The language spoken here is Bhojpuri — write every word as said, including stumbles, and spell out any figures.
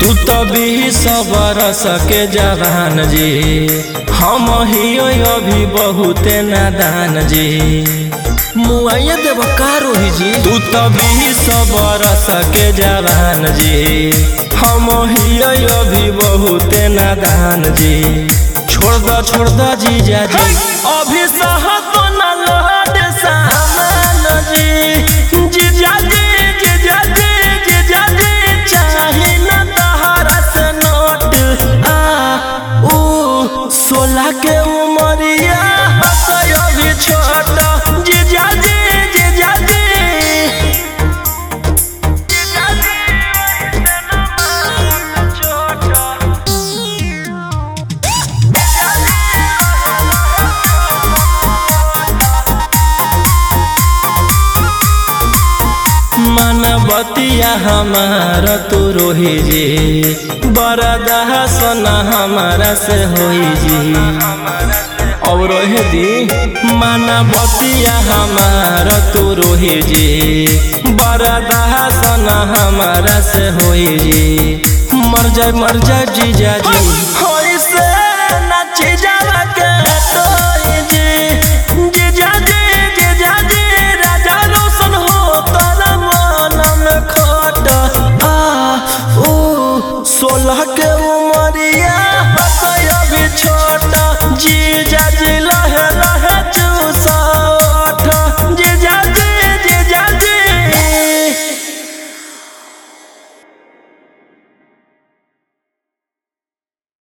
तू तो बीस बरस के जवान जी, हम ही अभी बहुते नादान जी। मुआइया देव का रोही जी। तू तो बीस बरस के जवान जी, हम ही अभी बहुते नादान जी। छोड़ द छोड़ द जीजा जी, अभी सहत न लौट सामान जी। जीजा जी जीजा जी जीजा जी चाही न तहरा से नोट आ ऊ सोलह के उमरिया अभी छोट। जीजा जी जीजा जी मनबतिया हमारा तू रोही जी, बरदा सोना हमारा से होई जी। और रोहे दी मनबतिया हमारा तू रोही जी, बरदा सोना हमारा से होई जी। मर जाए मर जाए जीजा जी।